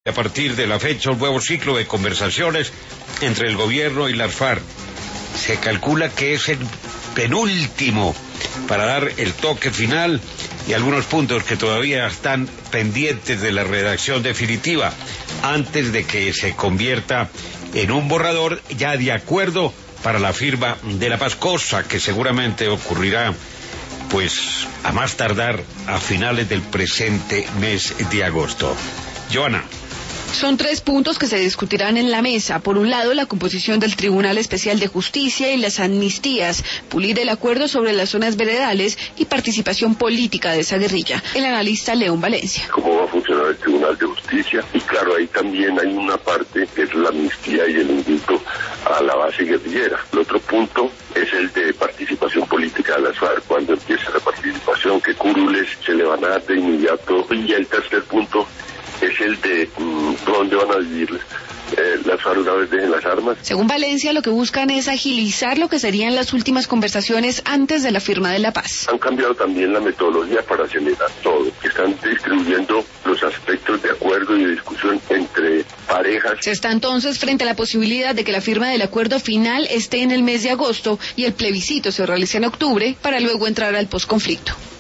A partir de la fecha, un nuevo ciclo de conversaciones entre el gobierno y las FARC. Se calcula que es el penúltimo para dar el toque final y algunos puntos que todavía están pendientes de la redacción definitiva antes de que se convierta en un borrador ya de acuerdo para la firma de la paz, cosa que seguramente ocurrirá pues a más tardar a finales del presente mes de agosto. Joana. Son 3 puntos que se discutirán en la mesa. Por un lado, la composición del Tribunal Especial de Justicia y las amnistías, pulir el acuerdo sobre las zonas veredales y participación política de esa guerrilla. El analista León Valencia. ¿Cómo va a funcionar el Tribunal de Justicia? Y claro, ahí también hay una parte que es la amnistía y el indulto a la base guerrillera. El otro punto es el de participación política de las FARC, cuando empieza la participación, qué curules se le van a dar de inmediato. Y el tercer punto es el de dónde van a vivir las FARC una vez dejen las armas. Según Valencia, lo que buscan es agilizar lo que serían las últimas conversaciones antes de la firma de la paz. Han cambiado también la metodología para acelerar todo, que están distribuyendo los aspectos de acuerdo y de discusión entre parejas. Se está entonces frente a la posibilidad de que la firma del acuerdo final esté en el mes de agosto y el plebiscito se realice en octubre para luego entrar al posconflicto.